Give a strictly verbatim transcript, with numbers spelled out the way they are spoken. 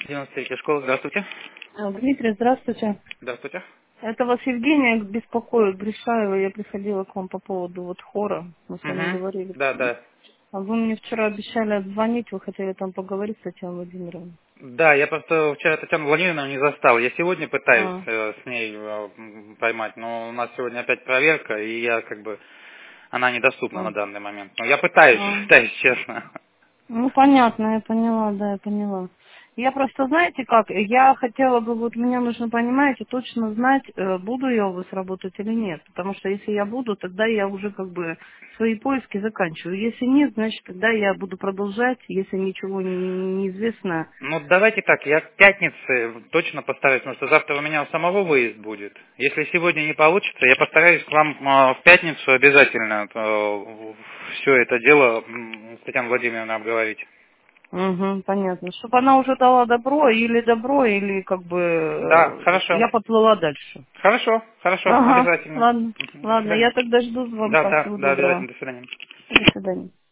девяносто третья школа, здравствуйте. А, Дмитрий, здравствуйте. Здравствуйте. Это вас Евгения беспокоит, Гришаева. Я приходила к вам по поводу вот хора. Мы с вами Угу. говорили. Да, да. А вы мне вчера обещали отзвонить, вы хотели там поговорить с Татьяной Владимировной. Да, я просто вчера Татьяну Владимировну не застал. Я сегодня пытаюсь А, э, с ней э, м, поймать, но у нас сегодня опять проверка, и я как бы, она недоступна а, на данный момент. Но я пытаюсь, а. пытаюсь, честно. Ну, понятно, я поняла, да, я поняла. Я просто, знаете как, я хотела бы, вот мне нужно, понимаете, точно знать, э, буду я у вас работать или нет. Потому что если я буду, тогда я уже как бы свои поиски заканчиваю. Если нет, значит, тогда я буду продолжать, если ничего не, не известно. Ну, давайте так, я к пятнице точно постараюсь, потому что завтра у меня у самого выезд будет. Если сегодня не получится, я постараюсь к вам э, в пятницу обязательно все это дело м, с Татьяной Владимировной обговорить. Угу, понятно. Чтобы она уже дала добро, или добро, или как бы Да, э, хорошо. я поплыла дальше. Хорошо, хорошо, Ага, обязательно. ладно, Мгм. До ладно, свидания. я тогда жду Да, звонка. да, Всего да, доброго. обязательно. До свидания. До свидания.